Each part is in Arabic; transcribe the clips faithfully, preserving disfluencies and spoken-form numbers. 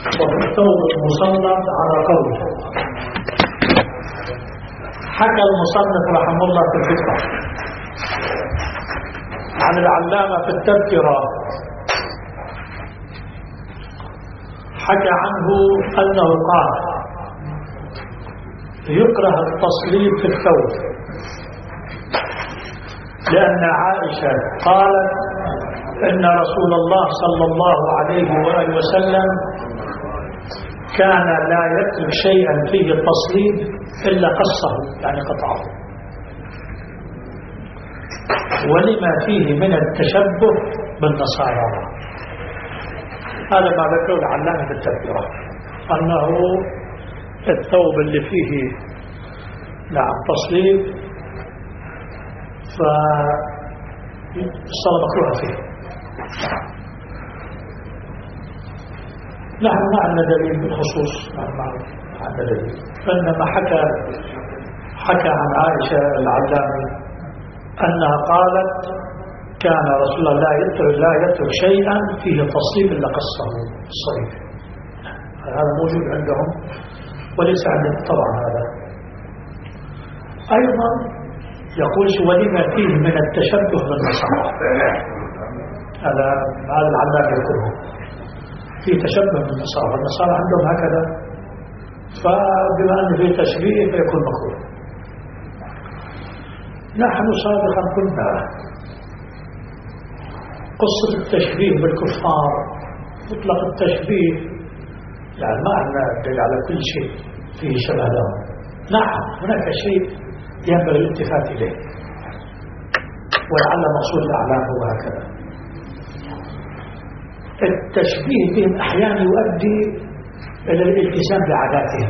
وفي الثوب المسلط على قوله. حكى المصنف رحمه الله في الفقه عن العلامة في التذكرة، حكى عنه أنه قال: يكره التصليب في الثوب، لأن عائشة قالت إن رسول الله صلى الله عليه وآله وسلم كان لا يترك شيئا فيه التصليب إلا قصه، يعني قطعه، ولما فيه من التشبه بالنصارى. هذا ما ذكره العلامة في التذكرة، أنه الثوب اللي فيه نعم تصليب فالصلاة مكروهة فيه. نحن ما عندنا دليل بالخصوص، ما عندنا دليل، فإنما حكى حكى عن عائشة العلامة أنها قالت: كان رسول الله لا يترك لا يترك شيئا فيه تصليب إلا قصه الصريح. هذا موجود عندهم وليس عندنا طبعا. هذا أيضا يقول: ولما فيه من التشبه بالنصارى. هذا هذا العلامة يقوله في تشبه بالنصارى، النصارى عندهم هكذا، فبما أن فيه تشبيه فيكون مكروه. نحن سابقا قلنا قصة التشبيه بالكفار، مطلق التشبيه يعني ما عندنا دليل على كل شيء فيه شبه لهم. نعم هناك شيء ينبغي الالتفات إليه، ولعل مقصود الأعلام هو هكذا. التشبيه بهم أحيانا يؤدي إلى الالتزام بعاداتهم.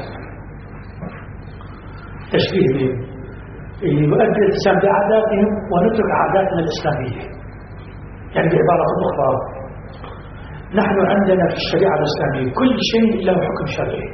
تشبيه بهم اللي يؤدي الالتزام بعاداتهم ونترك عاداتنا الإسلامية. يعني بعبارة أخرى، نحن عندنا في الشريعة الإسلامية كل شيء له حكم شرعي،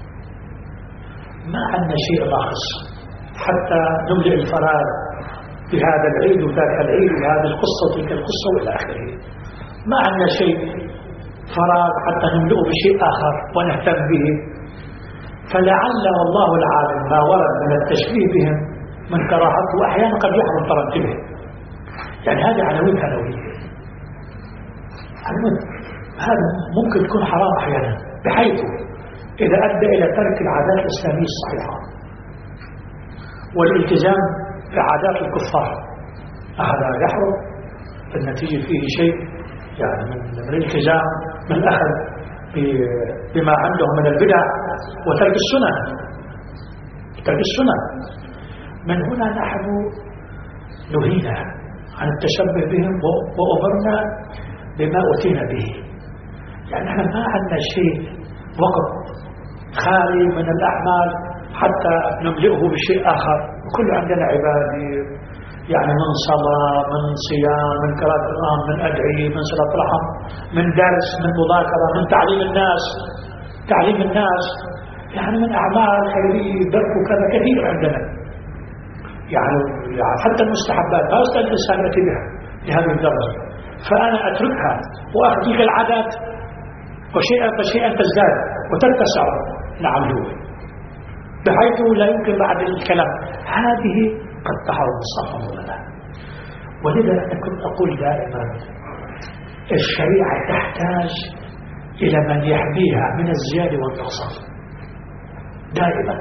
ما عندنا شيء ناقص حتى نملئ الفراغ بهذا العيد وذاك العيد وهذه القصة وتلك القصة وإلى آخره. ما عندنا شيء فراغ حتى نملئه بشيء آخر ونهتم به. فلعل والله العالم ما ورد من التشبيه بهم من كراهته وأحيانا قد يحرم ترتبه. يعني هذه عناوين ثانوية، هذا ممكن تكون حرام أحيانا، بحيث إذا أدى إلى ترك العادات الإسلامية الصحيحة والالتزام بعادات الكفار، هذا يحرم. النتيجة فيه شيء يعني من الالتزام، من الأخذ بما عندهم من البدع وترك السنة ترك السنة. من هنا نحن نهينا عن التشبه بهم وأمرنا بما أتينا به. يعني نحن ما عندنا شيء وقت خالي من الأعمال حتى نملئه بشيء آخر، وكل عندنا عبادة، يعني من صلاة، من صيام، من قراءة القرآن، من أدعية، من صلاة رحم، من درس، من مذاكرة، من تعليم الناس تعليم الناس يعني من أعمال خيرية درك وكذا كثير عندنا. يعني حتى المستحبات ما يستطيع الإنسان يأتي بها لهذه الدرجة، فأنا أتركها وأخذ تلك العادات وشيئا فشيئا تزداد وتتسع. نعم هو بحيث لا يمكن بعد الكلام هذه قد تحرم الصفا ولا لا. ولذا أنا كنت أقول دائما الشريعة تحتاج إلى من يحميها من الزيادة والنقصان دائما.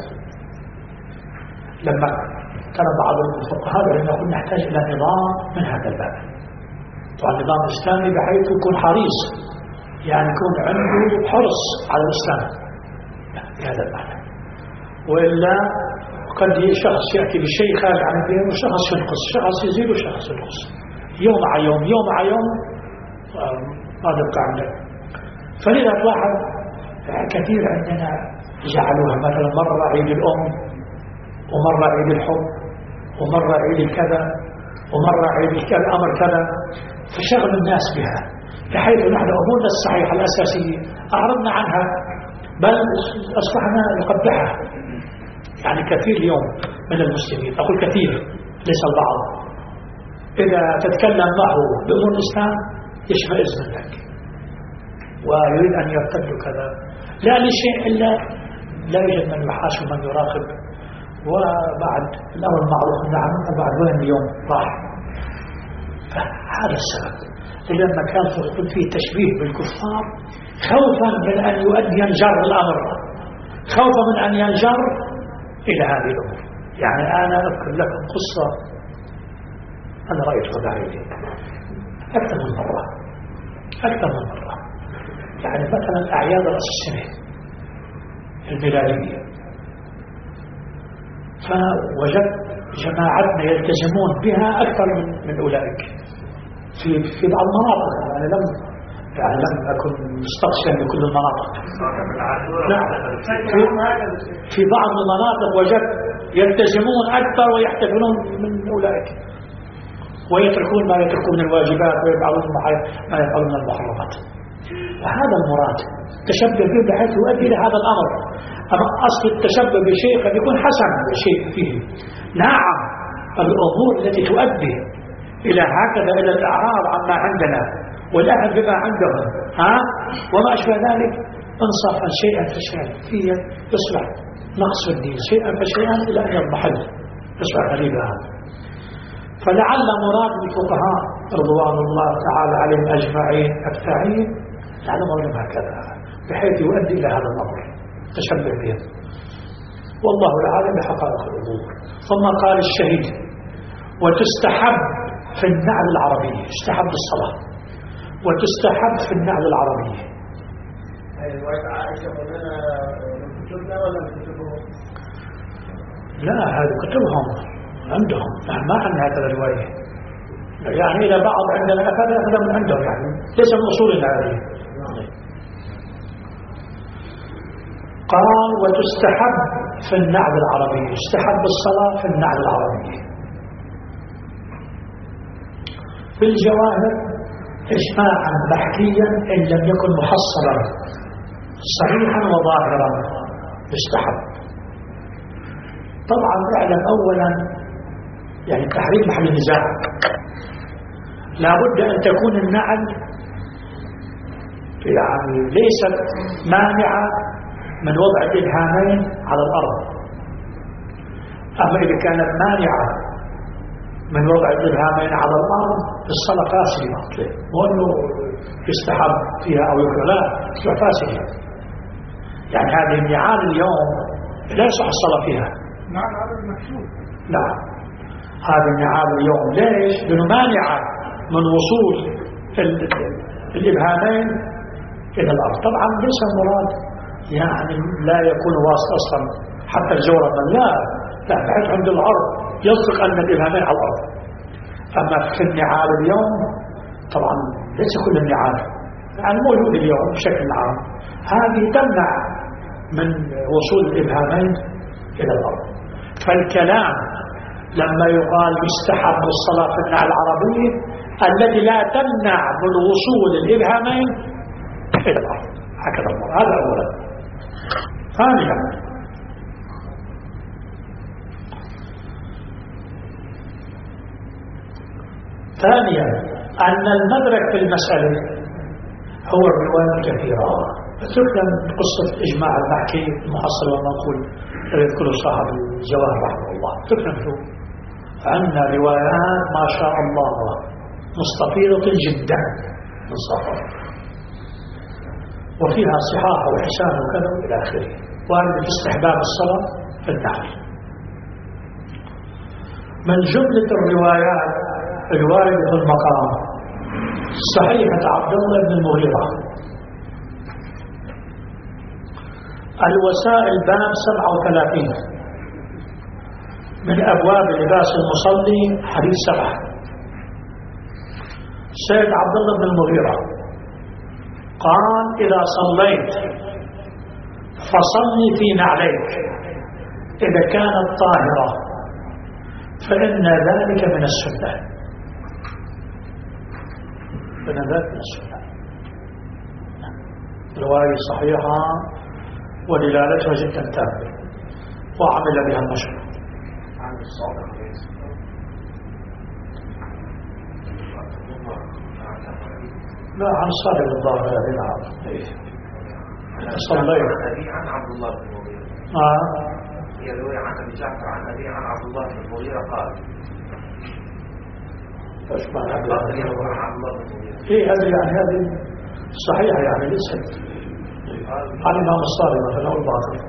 لما كان بعض الفقهاء يقول نحتاج إلى نظام من هذا الباب، طبعا النظام الإسلامي بحيث يكون حريص، يعني يكون عنده حرص على الإسلام بهذا المعنى. وإلا قد شخص يأتي بشيء خارج عن الدين وشخص ينقص، شخص يزيد وشخص ينقص، يوم على يوم يوم على يوم ما يبقى عندنا. فلذا تلاحظ كثير عندنا جعلوها مثلا مرة عيد الأم، ومرة عيد الحب، ومرة عيد الكذا، ومرة عيد الأمر كذا، فشغل الناس بها بحيث نحن أمورنا الصحيحة الأساسية أعرضنا عنها، بل أصبحنا نقبحها. يعني كثير اليوم من المسلمين، أقول كثير ليس البعض، إذا تتكلم معه بأمور الإسلام يشمئز منك، ويريد أن يرتد كذا، لا لشيء إلا لا يوجد من يحاسب ومن يراقب، وبعد الأمر المعروف نعم بعد وين اليوم راح. فهذا السبب لما كان فيه تشبيه بالكفار خوفا من أن يؤدي ينجر الأمر، خوفا من أن ينجر إلى هذه الأمور. يعني أنا أذكر لكم قصة أنا رأيتها بعيني أكثر من مرة أكثر من مرة يعني مثلا أعياد رأس السنة الميلادية، فوجدت جماعتنا يلتزمون بها أكثر من من أولئك في في بعض المناطق. يعني لم يعني لم أكن مستقصيا بكل المناطق. نعم في, في بعض المناطق وجدت يلتزمون أكثر ويحتفلون من أولئك، ويتركون ما يتركون من الواجبات ويفعلون ما يفعلون من المحرمات. وهذا المراد التشبه به بحيث يؤدي إلى هذا الأمر. أما أصل التشبه بشيء قد يكون حسن شيء فيه، نعم الأمور التي تؤدي إلى هكذا إلى الإعراض عما عندنا والأهل بما عندهم ها وما أشبه ذلك انصفا شيئا فشيئا فيه يصبح نقص الدين شيئا فشيئا إلى أن يضمحل يصبح غريبا. فلعل مراد الفقهاء رضوان الله تعالى عليهم أجمعين أكثرين لعل مرادهم هكذا بحيث يؤدي إلى هذا الأمر تشبه بهم، والله العالم بحقائق الأمور. ثم قال الشهيد وتستحب في النعل العربية، يستحب الصلاة وتستحب في النعل العربية. لا هذه كتبهم عندهم ما عندنا هكذا رواية، يعني إذا بعض عندنا أخذ أخذ من عندهم يعني ليس من أصولنا هذه. قال وتستحب في النعل العربية، يستحب الصلاة في النعل العربية. في الجواهر إجماعا بحثيا إن لم يكن محصلا صحيحا وظاهرا يستحب. طبعا اعلم أولا يعني تحريم محل النزاع، لابد أن تكون النعل يعني ليست مانعة من وضع الإبهامين على الأرض. أما إذا كانت مانعة من وضع الإبهامين على الأرض الصلاة فاسدة، وأنه يستحب فيها أو يكره، لا تصبح فاسدة. يعني هذه النعال اليوم لا يصح الصلاة فيها. نعم هذا المكشوف. نعم هذه النعال اليوم ليش؟ لأنه مانعة من وصول الإبهامين إلى الأرض. طبعا ليس المراد يعني لا يكون واسط أصلا حتى الجورة لا لا بحيث عند الأرض يصدق أن الإبهامين على الأرض. أما في النعال اليوم طبعا ليس كل النعال يعني موجود اليوم بشكل عام هذه تمنع من وصول الإبهامين إلى الأرض. فالكلام لما يقال يستحب الصلاة في النعل العربية التي لا تمنع من وصول الإبهامين إلى الأرض هكذا المراد. هذا أولا. ثانيا ثانيا أن المدرك في المسألة هو الرواية الكثيرة. تكلم قصة إجماع المحكي المحصل والمنقول يذكره صاحب الجواهر رحمه الله. تكلم شو عندنا روايات ما شاء الله مستفيضة جدا من صفر وفيها صحاح وحسان وكذا إلى آخره، وأن في استحباب الصلاة في النعل. من جملة الروايات الواردة في المقام صحيحة عبد الله بن المغيرة الوسائل باب سبعة وثلاثين من أبواب لباس المصلي حديث سبعة. سيد عبد الله بن المغيرة قال إذا صليت فصلي في نعليك إذا كانت طاهرة فإن ذلك من السنة. فإن ذلك من السنة. رواية صحيحة ودلالتها جدا تامة وعمل بها المشروع. عن الصادق لا عن صالح الظاهر نعم. صليت عن عبد الله بن المغيرة. آه يروي عن أبي جعفر عن أبي عن عبد الله بن المغيرة قال أسمع عن عبد الله بن المغيرة. إيه هذه يعني هذه صحيحة يعني ليست عن الإمام الصادق مثلا الباطل.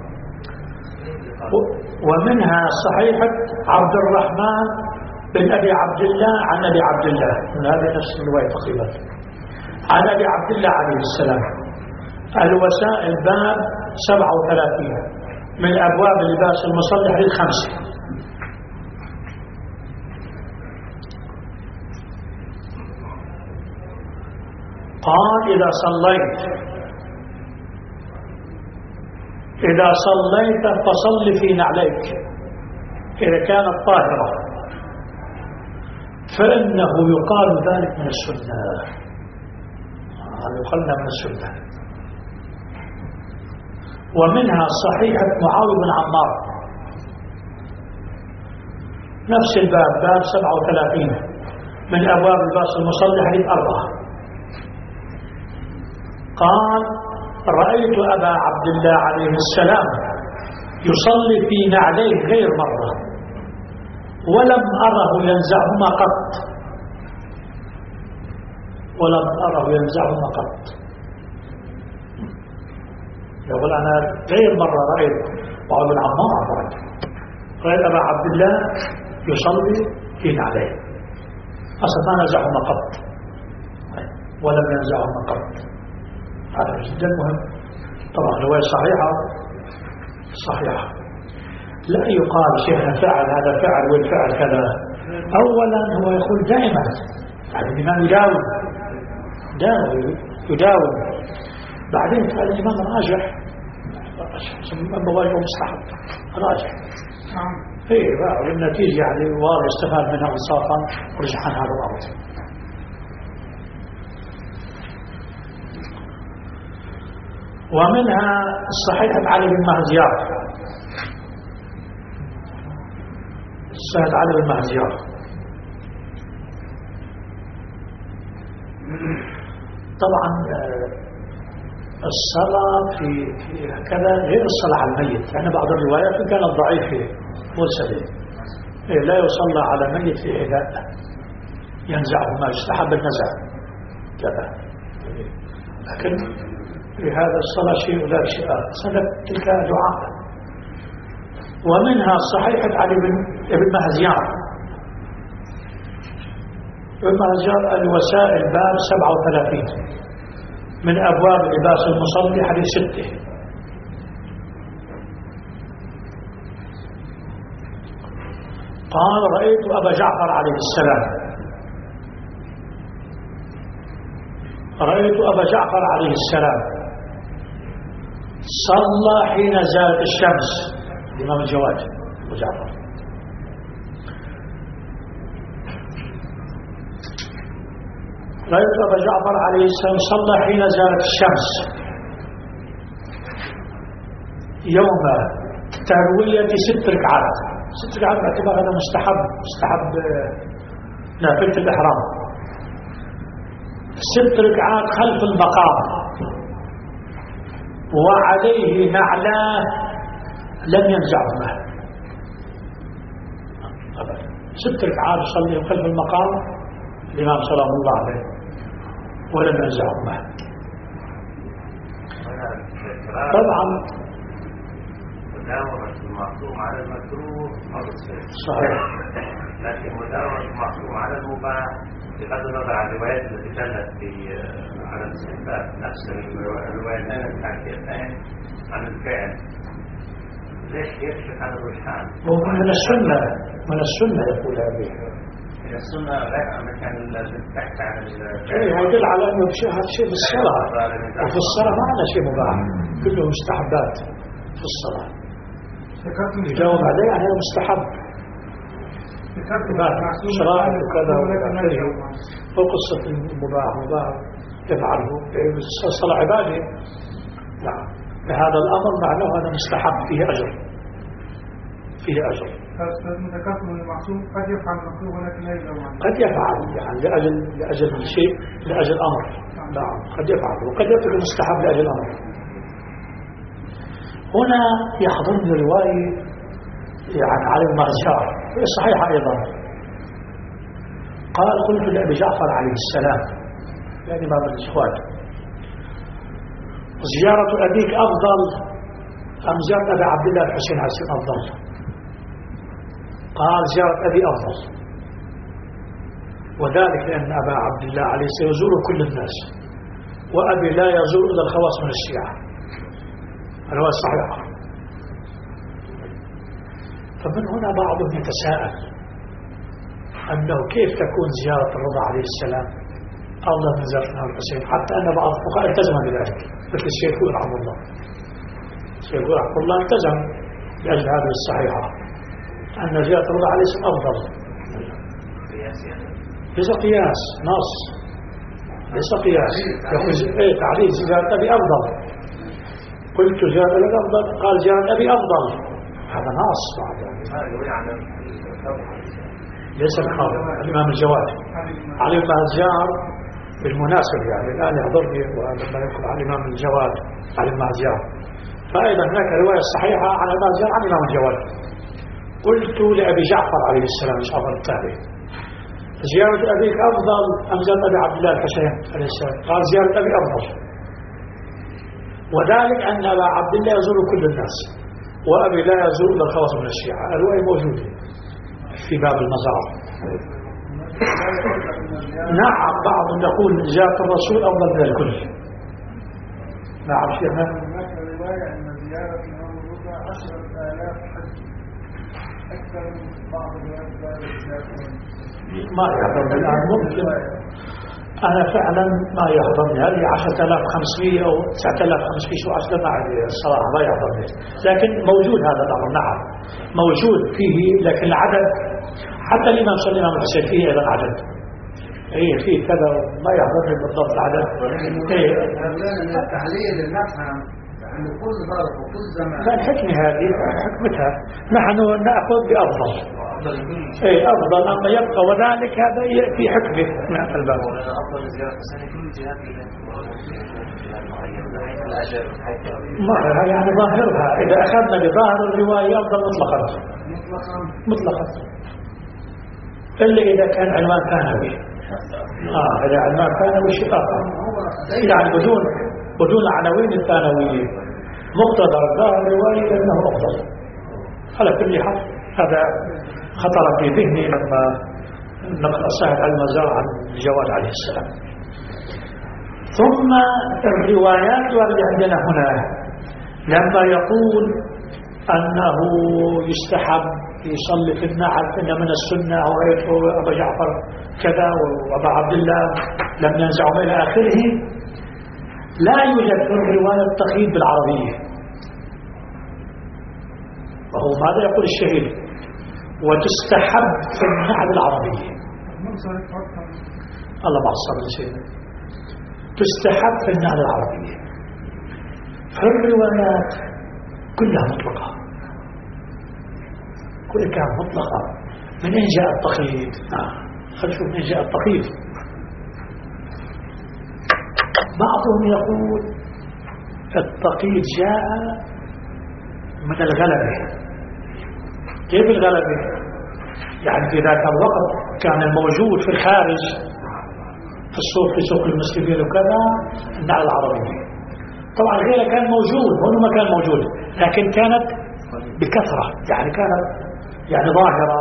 ومنها صحيحة عبد الرحمن بن أبي عبد الله عن أبي عبد الله، من هذه نفس الرواية تقريبا، عن أبي عبد الله عليه السلام. الوسائل باب سبعة وثلاثين من أبواب اللباس المصلح للخمسة. قال إذا صليت إذا صليت فصل في نعليك إذا كانت طاهرة، فإنه يقال ذلك من السنة، يقال من السنة. ومنها صحيحة معاوية بن عمار نفس الباب باب سبعة وثلاثين من أبواب اللباس المصلح حديث أربعة. قال رأيت أبا عبد الله عليه السلام يصلي في نعليه غير مرة ولم أره ينزعهما قط ولم أره ينزعهما قط. يقول أنا غير مرة رأيت معاوية بن عمار رأيت أبا عبد الله يصلي في نعليه أصلا ما نزعهما قط ولم ينزعهما قط. هذا جدا مهم. طبعا رواية صحيحة صحيحة لا يقال شيخنا فعل هذا فعل والفعل كذا. أولا هو يقول دائما يعني الإمام يداوم داوم يداوم بعدين فعل الإمام راجح مواجهه مستحب راجح ايه والنتيجة يعني واضح استفاد منها انصافا ورجحان هذا الأمر. ومنها صحيحة علي بن مهزيار صحيحة علي بن مهزيار طبعا الصلاة في كذا غير الصلاة على الميت، يعني بعض الروايات كانت ضعيفة مرسلة لا يصلى على ميت في إهداء ينزعه ما يستحب النزع كذا، لكن في هذا الصلاة شيء ولا شيء صلاة تلك دعاء. ومنها صحيحة علي بن مهزيار ابن مهزيار الوسائل باب سبعة وثلاثين من أبواب لباس المصلي حديث ستة. قال رأيت أبا جعفر عليه السلام رأيت أبا جعفر عليه السلام صلى حين زالت الشمس. الإمام الجواد أبو جعفر رأيت أبا جعفر عليه السلام صلى حين زالت الشمس يوم تروية ست ركعات. ست ركعات باعتبار هذا مستحب مستحب نافلة الإحرام. ست ركعات خلف المقام وعليه نعلاه لم ينزعهما ست ركعات يصلي خلف المقام الإمام سلام الله عليه ولم ينزعهما. طبعا مداومة المعصوم على المكروه صحيح، لكن مداومة المعصوم على المباح بغض النظر عن الروايات التي دلت في على الاستحباب نفس الروايتين الحديثين عن الفعل، ليش يكشف عن الرجحان؟ هو من السنة من السنة يقول هذه من السنة لا مكان البحث عن ايه يدل على انه هذا شيء في الصلاة، وفي الصلاة ما عندنا شيء مباح كله مستحبات في الصلاة يجاوب عليه يعني مستحب شرائع وكذا وقصة المباح مباح يفعله الصلاة عبادة. نعم هذا الأمر معناه هذا مستحب فيه أجر فيه أجر. ذكرتم المعصوم قد يفعل المكروه ولكن لا يجوز. قد يفعل يعني لأجل لأجل شيء لأجل أمر. نعم قد يفعل وقد يترك المستحب لأجل أمر. هنا يحضرني رواية يعني علي المهجار هي صحيحة أيضا. قال قلت لأبي جعفر عليه السلام يعني ما من الإخوان زيارة أبيك أفضل أم زيارة أبي عبد الله الحسين عليه السلام أفضل؟ قال زيارة أبي أفضل، وذلك لأن أبا عبد الله عليه السلام يزور كل الناس وأبي لا يزور إلا الخواص من الشيعة. الرواية صحيحة. فمن هنا بعضهم يتساءل أنه كيف تكون زيارة الرضا عليه السلام أفضل من زيارة الإمام الحسين، حتى أن بعض الفقهاء التزم بذلك مثل الشيخ رحمه الله. الشيخ رحمه الله التزم بأجل هذه الصحيحة أن زيارة الرضا عليه السلام أفضل. ليس قياس نص، ليس قياس. يقول إيه تعليل زيارة أبي أفضل. قلت زيارة أبي أفضل قال زيارة أبي أفضل، هذا نص. ليس الخاطئ الإمام الجواد علي المهجار بالمناسبة يعني الآن يحضرني ولما يقول عن الإمام الجواد علي المهجار، فأيضا هناك رواية صحيحة عن المهجار عن الإمام الجواد. قلت لأبي جعفر عليه السلام جعفر التابعي زيارة أبيك أفضل أم زيارة أبي عبد الله الحسين عليه السلام؟ قال زيارة أبي أفضل، وذلك أن أبا عبد الله يزور كل الناس وأبي لا يزور إلا الخواص من الشيعة. الرواية موجودة في باب المزار. نعم بعضهم يقول زيارة الرسول أفضل من الكل. نعم شيخنا. هناك رواية أن زيارة الإمام الرضا عشرة آلاف حج أكثر من بعض الروايات. ما يحضرني الآن ممكن أنا فعلا ما يحضرني هذه عشرة آلاف وخمسمئة أو تسعة آلاف وخمسمئة شو عشرة ما أدري الصراحة ما يحضرني، لكن موجود هذا الأمر. نعم موجود فيه، لكن العدد حتى الإمام صلى الله عليه وسلم فيه أيضا عدد. إيه فيه كذا ما يحضرني بالضبط العدد. إيه التحليل نفهم أن كل ظرف وكل زمان. لا الحكمة هذه حكمتها نحن نأخذ بأفضل. اي افضل اما يبقى وذلك هذا في حكمه من الباب. افضل زياره السنه كل جهات ما يعني ظاهرها اذا اخذنا بظاهر الروايه افضل مطلقا مطلقا الا اذا كان عنوان ثانوي. اه اذا عنوان ثانوي شيء اخر يعني بدون بدون العناوين الثانويه مقتضى ظاهر الروايه انه افضل. على كل حال هذا خطر في ذهني لما نقرأ صاحب المزار عن الجواد عليه السلام. ثم الروايات اللي عندنا هنا لما يقول أنه يستحب يصلي في النعل إن من السنة ورأيت أبا جعفر كذا وأبا عبد الله لم ينزعوا إلى آخره، لا يوجد في الرواية التقييد بالعربية. وهو ماذا يقول الشهيد؟ وتستحب في النعل العربية. الله ما صار شيء. تستحب في النعل العربية. فالروايات كلها مطلقة، كل كان مطلقة. من أين جاء التقييد؟ آه. خلينا نشوف من أين جاء التقييد. بعضهم يقول التقييد جاء من الغلبة. كيف الغلبة؟ يعني في ذاك الوقت كان الموجود في الخارج في السوق في سوق المسلمين وكذا النعل العربية. طبعا غيره كان موجود، هنا ما كان موجود، لكن كانت بكثرة، يعني كانت يعني ظاهرة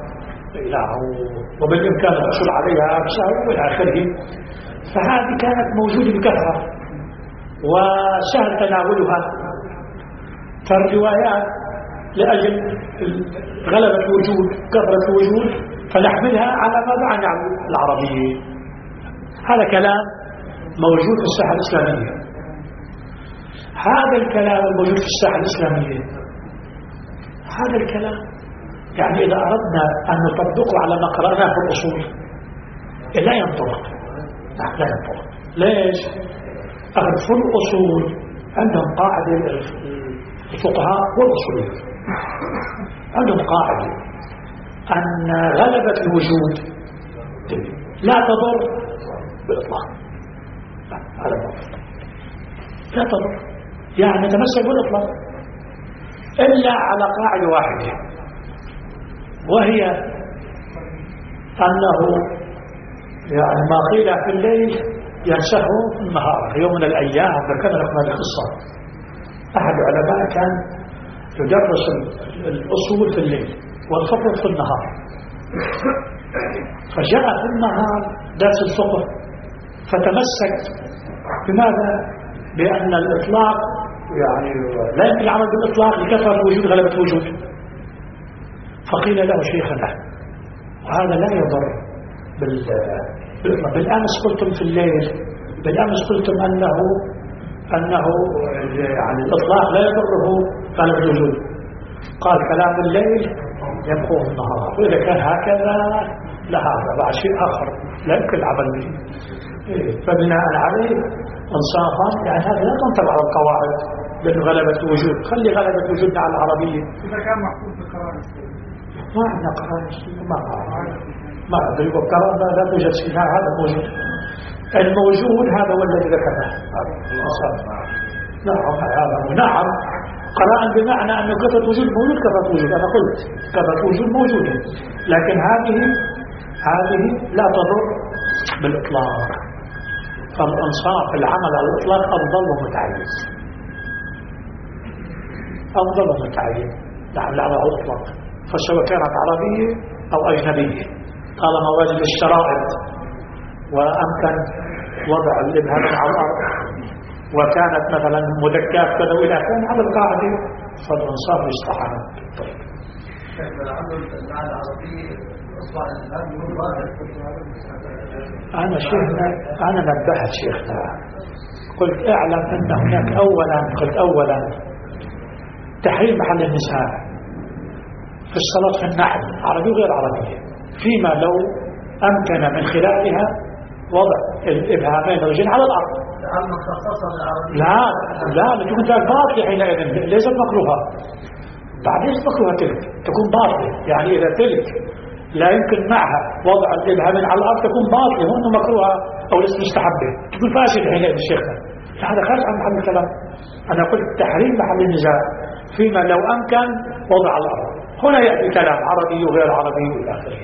وبالإمكان الحصول عليها بسهل وإلى آخره. فهذه كانت موجودة بكثرة وسهل تناولها. فالروايات لأجل غلبة الوجود كثرة الوجود فنحملها على ماذا عن العربية. هذا كلام موجود في الساحة الإسلامية. هذا الكلام الموجود في الساحة الإسلامية هذا الكلام يعني إذا أردنا أن نطبقه على ما قرأناه في الأصول لا ينطبق. لا ينطبق. ليش؟ في الأصول عندهم قاعدة الفقهاء والأصوليين عندهم قاعدة أن غلبة الوجود لا تضر بالإطلاق. هذا الموضوع لا تضر، يعني نتمسك بالإطلاق إلا على قاعدة واحدة، وهي أنه يعني ما قيل في الليل ينسه في النهار. في يوم من الأيام ذكرنا لكم هذه القصة، أحد العلماء كان يدرس الأصول في الليل والفقه في النهار، فجاء في النهار درس الفقه فتمسك بماذا؟ بأن الإطلاق يعني لا يمكن العمل بالإطلاق لكثرة وجود غلبة وجود. فقيل له شيخنا وهذا لا يضر بالإطلاق، بالأمس قلتم في الليل، بالأمس قلتم أنه أنه يعني الإطلاق لا يضره غلبة الوجود. قال كلام الليل يبقوه النهار، وإذا كان هكذا لهذا بعد شيء آخر لا يمكن العمل به. فبناء عليه انصافا يعني هذا لا تنطبق على القواعد بأن غلبة الوجود، خلي غلبة وجودنا على العربية. إذا كان محفوظ بالقرآن ما عندنا قرآن ما ما أدري والقرآن لا توجد شيء، هذا موجود، الموجود هذا هو الذي ذكرناه. نعم هذا نعم قرآن بمعنى أن كثرة وجود موجود، كثرة وجود أنا قلت كثرة وجود موجودة، لكن هذه هذه لا تضر بالإطلاق. فالإنصاف العمل على الإطلاق أفضل ومتعين، أفضل ومتعين نعم العمل على الإطلاق، فسواء كانت عربية أو أجنبية طالما وجد الشرائط وأمكن وضع الإبهام على الأرض وكانت مثلا مدكات كذا وإلى كان على القاعدة فالإنصاف يستحق. أنا شيخنا أنا نبهت شيخنا قلت اعلم أن هناك أولا قلت أولا تحريم محل النساء في الصلاة في النحل عربي وغير عربي، فيما لو أمكن من خلالها وضع الإبهامين والرجل على الأرض. لا لا تكون ذلك باطل حينئذ ليست مكروهة، بعد ليست مكروهة تلك تكون باطلة، يعني إذا تلك لا يمكن معها وضع الإبهامين على الأرض تكون باطلة وأنه مكروهة أو ليست مستحبة تكون فاسدة حينئذ الشيخ. هذا خارج عن محل الكلام. أنا قلت تحريم محل النزاع فيما لو أمكن وضع على الأرض، هنا يأتي كلام عربي وغير عربي وإلى آخره.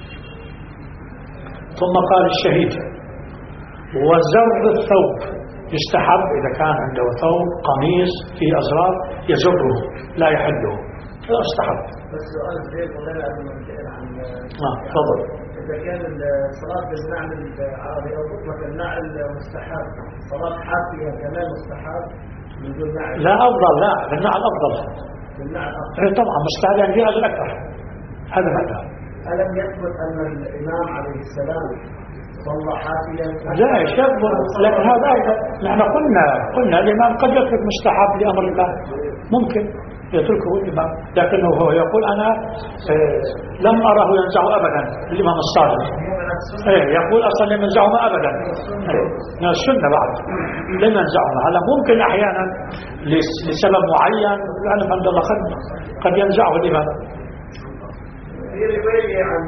ثم قال الشهيد وزر الثوب يستحب إذا كان عنده ثوب قميص فيه أزرار يزره لا يحله، لا استحب. بس سؤال زيد ولا عن اه تفضل. إذا كان الصلاة بالنعل العربي أو مطلق النعل مستحب، صلاة حافية كمان مستحب من دون نعل؟ لا أفضل، لا بالنعل أفضل. بالنعل أفضل طبعا مستحب يعني فيها الأكثر. هذا معناه. ألم يثبت أن الإمام عليه السلام صلى حافيا؟ لا يشبه، لكن هذا أفضل. نحن قلنا قلنا الإمام قد يترك مستحب لأمر الله، ممكن يتركه الإمام، لكنه هو يقول أنا آه لم أره ينزعه أبدا. الإمام الصادق إيه يقول أصلا لم ينزعهما أبدا من السنة بعد لم ينزعهما. هلا ممكن أحيانا لسبب معين يعني الحمد لله قد قد ينزعه الإمام. في رواية عن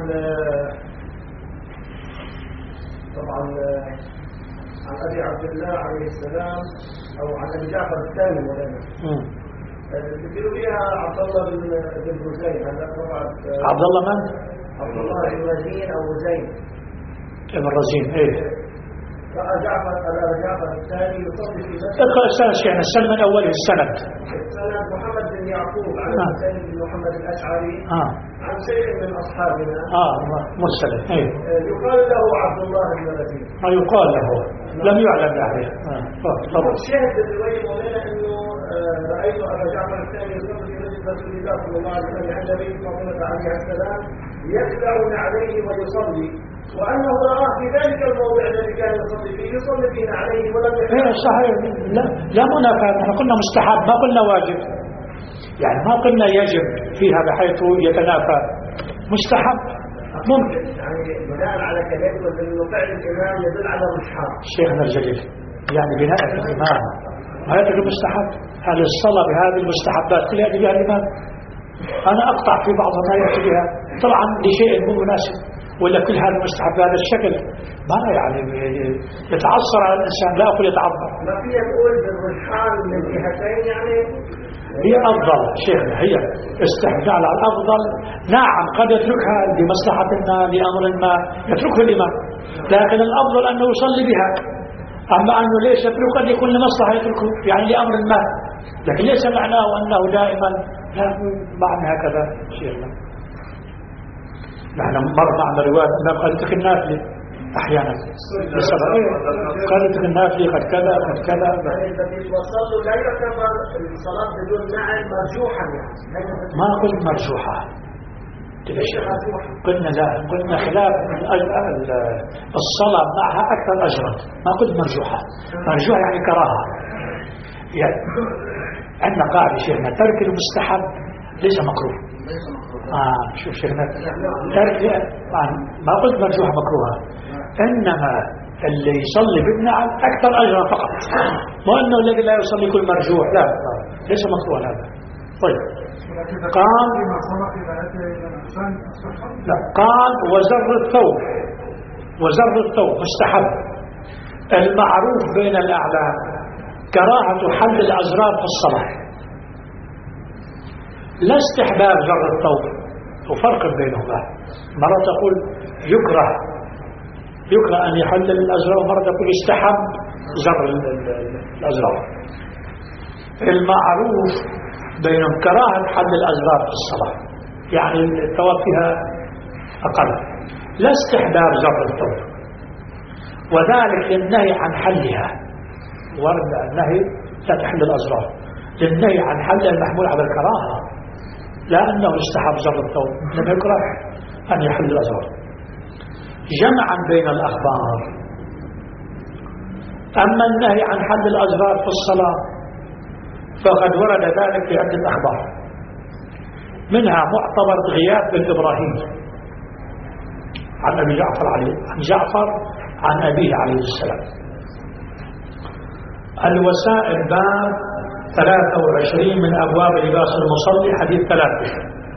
طبعا عن أبي عبد الله عليه السلام أو عن أبي جعفر الثاني مولانا ذكروا فيها عبد الله بن بن هذا طبعا عبد الله من؟ عبد الله بن رزين أو رزين ابن رزين. إيه رأى جعفر أبا جعفر الثاني يصلي في مسجد. اقرأ السنة شيخنا السنة من أوله السند. السند محمد بن يعقوب عن حسين بن محمد الأشعري آه. عن شيء من أصحابنا آه مرسل. إيه يقال له عبد الله بن رزين. آه يقال له لم يعلم يعني. آه طبعا. الشاهد بالرواية مولانا إنه رأيت أبا جعفر الثاني يصلي في مسجد رسول الله صلى الله عليه وسلم عند بيت فاطمة عليه السلام يخلع عليه ويصلي، وأنه رأى في ذلك الموضع الذي كان يصلي فيه يصلي فيه عليه ولم يخلع. إيه صحيح. لا لا منافاة، نحن قلنا مستحب ما قلنا واجب، يعني ما قلنا يجب فيها بحيث يتنافى، مستحب ممكن. يعني بناء على كلامه أنه فعل الإمام يدل على الإسحاق. شيخنا الجليل يعني بناء الإمام ما يدل مستحب، هل الصلاة بهذه المستحبات كلها بها الإمام؟ أنا أقطع في بعض ما يأتي بها طبعا لشيء مو مناسب، ولا كل هذا مستحب بهذا الشكل، ما يعني يتعصر على الإنسان، لا أقول يتعبر. ما في يقول بالرجحان من جهتين يعني هي أفضل شيء، هي استحجاج على الأفضل. نعم قد يتركها لمصلحة ما لأمر ما يتركه الإمام، لكن الأفضل أنه يصلي بها. أما أنه ليس يترك قد يكون لمصلحة يتركه يعني لأمر ما، لكن ليس معناه أنه دائما لا معنى هكذا شيء. نحن مر معنا رواية أنه قد يترك النافلة أحيانا قد يترك النافلة قد كذا قد كذا. وصلوا لا يعتبر الصلاة بدون نعل مرجوحا يعني. ما قلت مرجوحة، قلنا لا، قلنا خلاف الصلاة معها أكثر أجرا، ما قلت مرجوحة. مرجوحة يعني كراهة. يعني عندنا قاعدة شيخنا ترك المستحب ليس مكروه. آه شوف شيخنا ترك يعني ما قلت مرجوحة مكروهة، إنما اللي يصلي بالنعل أكثر أجرا فقط، مو أنه الذي لا يصلي كل مرجوح، لا ليس مكروه هذا. طيب قال لا قال وزر الثوب، وزر الثوب مستحب. المعروف بين الأعلام كراهة حل الأزرار في الصلاة، لا استحباب زر الثوب، وفرق بينهما. مرة تقول يكره يكره أن يحل الأزرار، ومرة تقول يستحب زر الأزرار. المعروف بينهم كراهة حل الأزرار في الصلاة، يعني الثواب فيها أقل، لا استحباب زر الثوب، وذلك للنهي عن حلها. ورد النهي لا تحل الأزرار، للنهي عن حل المحمول على الكراهة، لا أنه يستحب زر الثوب، لم يكره أن يحل الأزرار. جمعا بين الأخبار. أما النهي عن حل الأزرار في الصلاة فقد ورد ذلك في عدة أخبار، منها معتبر غياث بن إبراهيم عن أبي جعفر عليه عن جعفر عن أبيه عليه السلام. الوسائل باب ثلاثة وعشرين من أبواب لباس المصلي، حديث ثلاثة.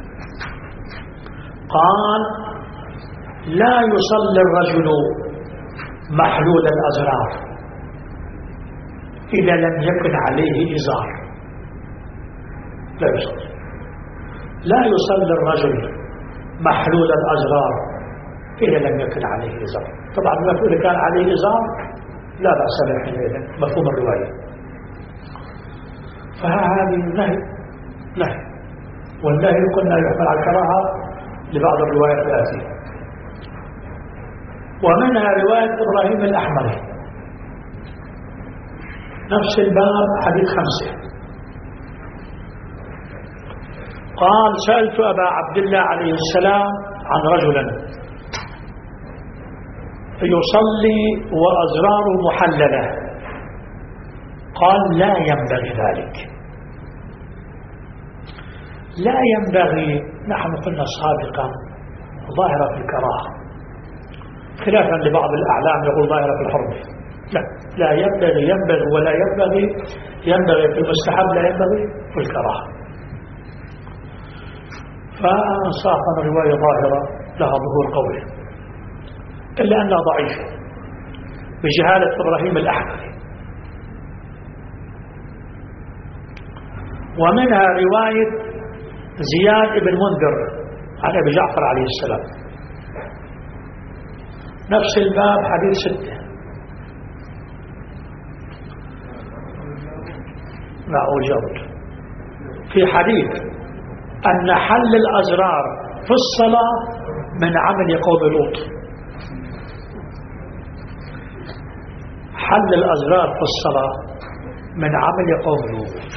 قال لا يصلي الرجل محلول الأزرار إذا لم يكن عليه إزار. لا يصلي لا يصلي الرجل محلول الأزرار إذا لم يكن عليه إزار. طبعا ما كان عليه إزار لا بأس به حينئذ، مفهوم الرواية. فهذه نهي نهي، والنهي كنا يحمل على الكراهة لبعض الروايات الآتية. ومنها رواية إبراهيم الأحمري نفس الباب حديث خمسة. قال سألت أبا عبد الله عليه السلام عن رجل يصلي وأزراره محللة، قال لا ينبغي ذلك، لا ينبغي. نحن قلنا سابقا ظاهرة في الكراهة، خلافا لبعض الأعلام يقول ظاهرة في الحرمة. لا لا ينبغي، ينبغي ولا ينبغي، ينبغي في المستحب لا ينبغي في الكراهة. فأنصافا الرواية ظاهرة لها ظهور قوي، إلا أنها ضعيفة بجهالة إبراهيم الأحمري. ومنها رواية زياد بن منذر عن أبي جعفر عليه السلام نفس الباب حديث ستة. لا أوجد في حديث أن حل الأزرار في الصلاة من عمل قوم لوط. حل الأزرار في الصلاة من عمل قوم لوط.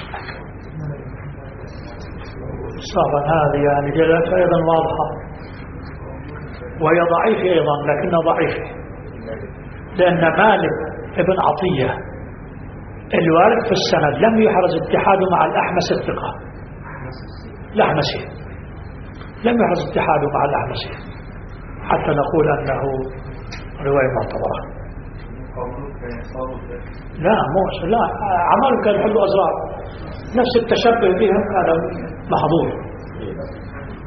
صعبا هذه يعني جلالة أيضا واضحة، وهي ضعيفة أيضا لكنها ضعيفة، لأن مالك ابن عطية الوارد في السند لم يحرز اتحاده مع الأحمس الثقة الأحمسي، لم يحرز اتحاده مع الأحمسي حتى نقول أنه رواية معتبرة. لا مو لا عمل كان يحلوا أزرار، نفس التشبه بهم هذا محظور.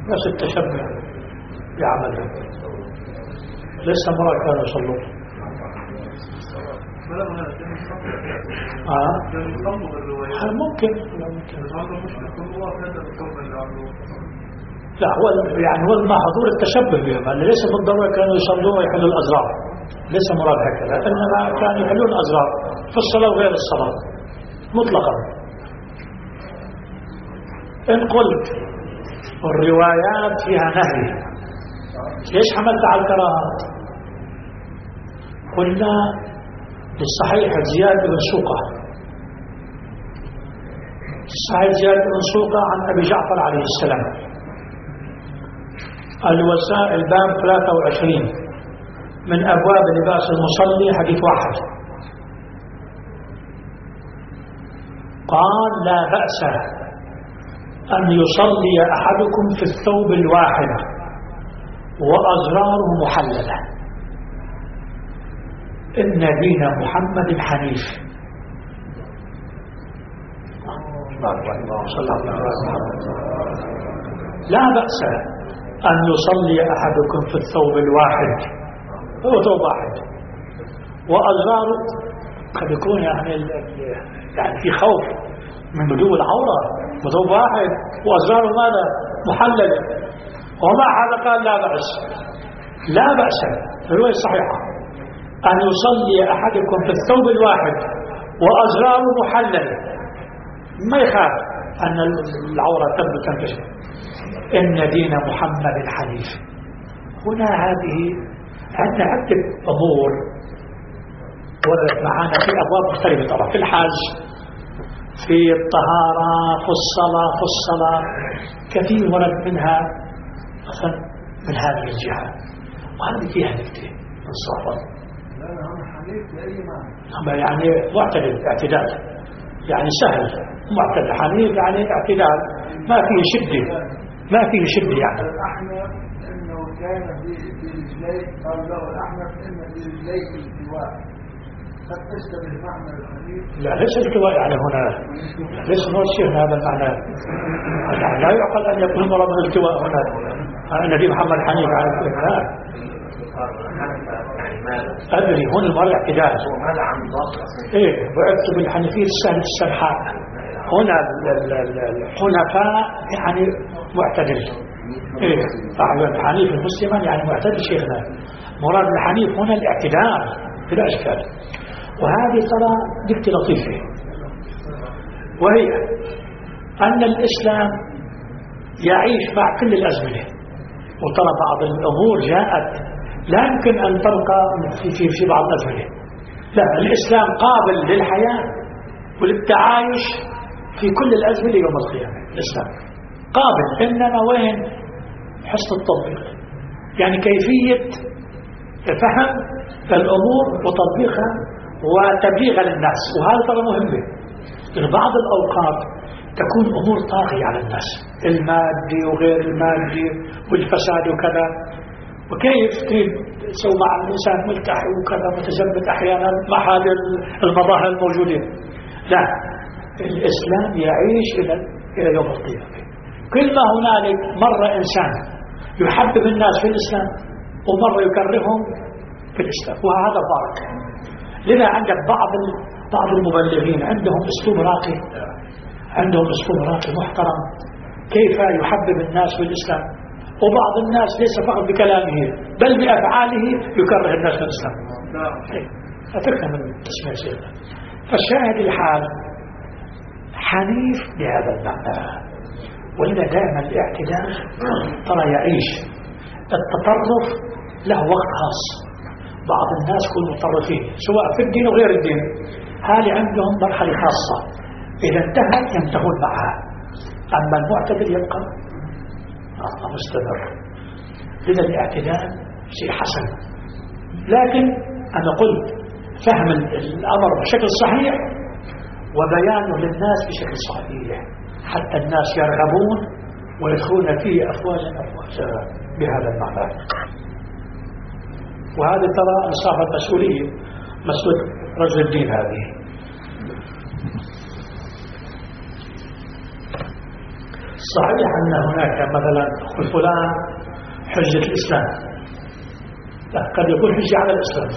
نفس التشبه بعملهم. ليس مرة كانوا يصلون. آه. ممكن لا هو يعني هو المحظور التشبه بهم، اللي ليس بالضرورة كانوا يصلون ويحلوا الأزرار، ليس مراد هكذا، إنما كانوا يحلون الأزرار في الصلاة وغير الصلاة مطلقا. إن قلت الروايات فيها نهي، ليش حملت على الكراهة؟ قلنا للصحيح زياد بن سوقة، الصحيح زياد بن سوقة عن أبي جعفر عليه السلام، الوسائل باب ثلاثة وعشرين من أبواب لباس المصلي حديث واحد، قال لا بأس أن يصلي أحدكم في الثوب الواحد وأزراره محللة، إن دين محمد حنيف. لا بأس أن يصلي أحدكم في الثوب الواحد، هو ثوب واحد، وأزراره قد يكون يعني يعني في خوف من بدو العورة، وثوب واحد وأزراره ماذا محلل، ومع هذا قال لا بأس. لا بأس الرواية الصحيحة أن يصلي أحدكم في الثوب الواحد وأزراره محلل، ما يخاف أن العورة تبدو تنكشف، إن دين محمد حنيف. هنا هذه عندنا عدة أمور وردت معنا في أبواب مختلفة طبعا، في الحج، في الطهارة، في الصلاة، في الصلاة كثير ورد منها مثلا من هذه الجهة، وهذه فيها نكتة من الصحابة. يعني معتدل اعتدال، يعني سهل، معتدل حنيف يعني اعتدال، ما فيه شدة، ما فيه شدة يعني. الأحنف إنه كان في رجليه، قال له الأحنف إن في رجليه التواء، قد تشتبه معنى الحنيف. لا ليس التواء يعني هنا، ليس هو الشيء هذا المعنى، يعني لا يعقل أن يكون مرض من التواء هنا. النبي محمد حنيف عليه السلام أدري هون المرء اعتدال. إيه بعثت بالحنفية السهلة السمحاء، هنا الحنفاء يعني معتدل. إيه الحنيف المسلم يعني معتدل شيخنا، مراد الحنيف هنا الاعتدال بلا أشكال. وهذه ترى دكتة لطيفة، وهي أن الإسلام يعيش مع كل الأزمنة، وترى بعض الأمور جاءت لا يمكن أن تبقى في, في, في بعض الأزمنة. لا، الإسلام قابل للحياة وللتعايش في كل الأزمنة يوم القيامة. الإسلام قابل، إنما وين حسن التطبيق، يعني كيفية فهم الأمور وتطبيقها وتبليغها للناس. وهذا ترى مهمة، لأن بعض الأوقات تكون أمور طاغية على الناس، المادي وغير المادي والفساد وكذا، وكيف تريد تسوي مع الإنسان ملتحي وكذا متزبط أحيانا مع هذه المظاهر الموجودة. لا، الإسلام يعيش إلى إلى يوم القيامة. كل ما هنالك مرة إنسان يحبب الناس في الإسلام ومرة يكرههم في الإسلام، وهذا فارق. لذا عندك بعض بعض المبلغين عندهم أسلوب راقي، عندهم أسلوب راقي محترم كيف يحبب الناس في الإسلام، وبعض الناس ليس فقط بكلامه بل بأفعاله يكره الناس في الإسلام. أتركنا من تسمية سيدنا. فالشاهد الحال حنيف بهذا المعنى. ولذا دائما الاعتدال ترى يعيش. التطرف له وقت خاص، بعض الناس يكونوا متطرفين سواء في الدين وغير الدين، هذه عندهم مرحلة خاصة، إذا انتهت ينتهون معها. أما المعتدل يبقى مستمر. لذا الاعتدال شيء حسن، لكن أنا قلت فهم الأمر بشكل صحيح وبيانه للناس بشكل صحيح حتى الناس يرغبون ويدخلون فيه أفواجا أفواجا بهذا المعنى. وهذا ترى إنصاف المسؤولية، مسؤول رجل الدين هذه. صحيح أن هناك مثلا قل فلان حجة الإسلام، لا قد يكون حجة على الإسلام،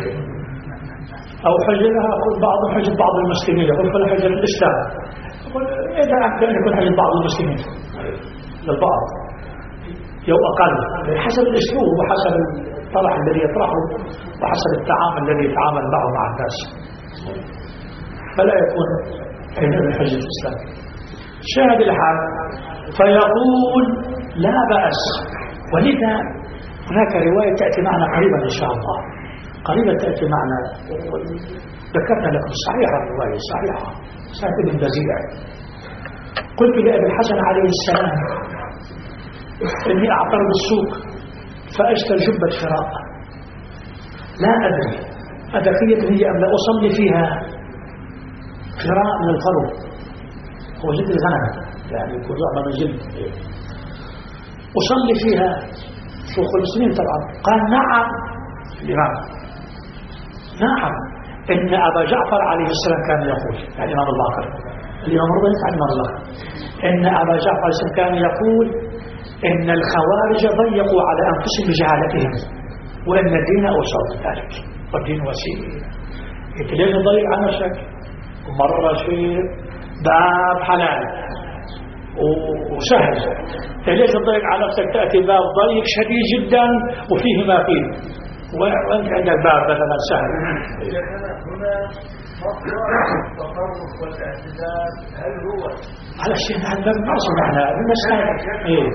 أو حجة لها يقول بعضهم حجة بعض المسلمين، يقول فلا حجة للإسلام، يقول إذا أمكن أن يكون حجة بعض المسلمين للبعض يو أقل حسب الأسلوب وحسب الطرح الذي يطرحه وحسب التعامل الذي يتعامل معه مع الناس، فلا يكون حين حجة الإسلام. شاهد الحال فيقول لا بأس. ولذا هناك رواية تأتي معنا قريبا إن شاء الله، قريبا تأتي معنا، ذكرنا لكم صحيحة الرواية صحيحة سعد بن بزيع. قلت لأبي الحسن عليه السلام إني أعترض السوق فأشتري جبة شراء، لا أدري أذكية هي أم لا، أصلي فيها شراء من الفرو، هو جلد الغنم يعني يكون ضعب من جلد، أصلي فيها سوق المسلمين طبعا. قال نعم الإمام، نعم إن أبا جعفر عليه السلام كان يقول، يعني الإمام الباقر الإمام رضي عن الله، إن أبا جعفر عليه السلام كان يقول إن الخوارج ضيقوا على أنفسهم بجهالتهم وإن الدين أوسع من ذلك والدين وسيع. ليش تضيق على نفسك؟ مرة شيء باب حلال وسهل، ليش تضيق على نفسك تأتي باب ضيق شديد جدا وفيه ما فيه وأنت عندك باب مثلا سهل. هنا التطرف والاعتدال هل هو على الشيء نحن ما سمعنا المسألة إيه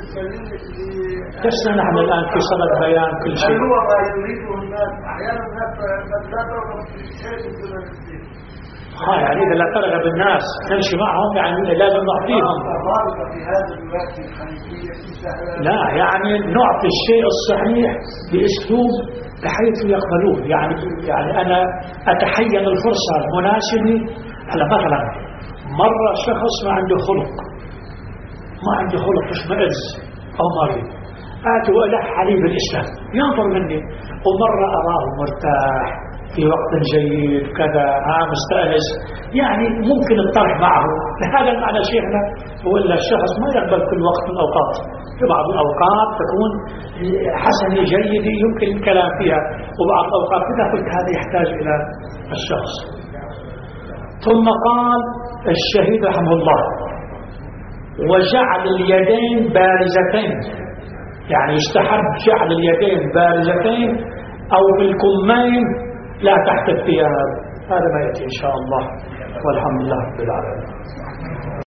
لسنا نحن الآن في صدد بيان كل شيء. هل هو ما يريده الناس أحيانا الناس قد لا ترغب في شيء من الدين، ها يعني إذا لا ترغب الناس نمشي معهم يعني لازم نعطيهم، الرابطة في هذا الوقت الحنيفية لا يعني نعطي الشيء الصحيح بأسلوب بحيث يقبلوه. يعني يعني أنا أتحين الفرصة المناسبة. على مثلا مرة شخص ما عنده خلق ما عنده خلق مشمئز أو مريض، آتي وألح عليه بالإسلام ينظر مني، ومرة أراه مرتاح في وقت جيد كذا ها مستأنس، يعني ممكن الطرح معه. لهذا المعنى شيخنا هو أن الشخص ما يقبل كل وقت من الأوقات، في بعض الأوقات تكون حسنة جيدة يمكن الكلام فيها، وبعض الأوقات إذا قلت هذا يحتاج إلى الشخص. ثم قال الشهيد رحمه الله وجعل اليدين بارزتين، يعني يستحب جعل اليدين بارزتين أو بالكمين لا تحت الثياب. هذا ما يأتي إن شاء الله، والحمد لله رب العالمين.